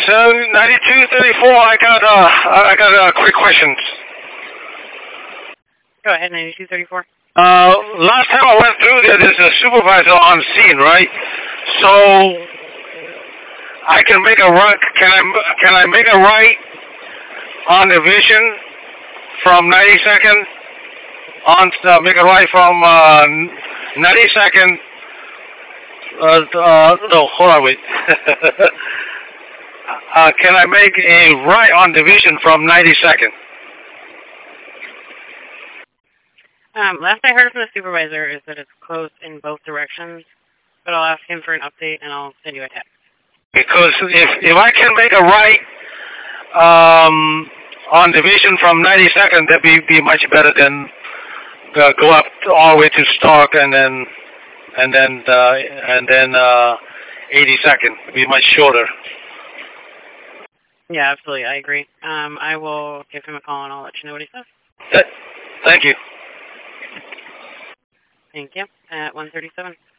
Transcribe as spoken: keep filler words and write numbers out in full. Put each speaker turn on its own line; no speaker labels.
So ninety-two thirty-four, I got uh, I got uh, quick questions.
Go ahead, ninety-two thirty-four.
Uh, last time I went through there, there's a supervisor on scene, right? So I can make a right. Can I can I make a right on Division from ninety-second on uh, make a right from uh, ninety-second? Uh, uh, no, hold on, wait. uh, can I make a right on Division from ninety-second?
Um, last I heard from the supervisor is that it's closed in both directions, but I'll ask him for an update and I'll send you a text.
Because if if I can make a right um, on Division from ninety-second, that'd be, be much better than uh, go up all the way to Stark and then and then uh, and then uh, eighty-second. It'd be much shorter.
Yeah, absolutely. I agree. Um, I will give him a call and I'll let you know what he says.
Th- Thank you.
Thank you. At one thirty-seven.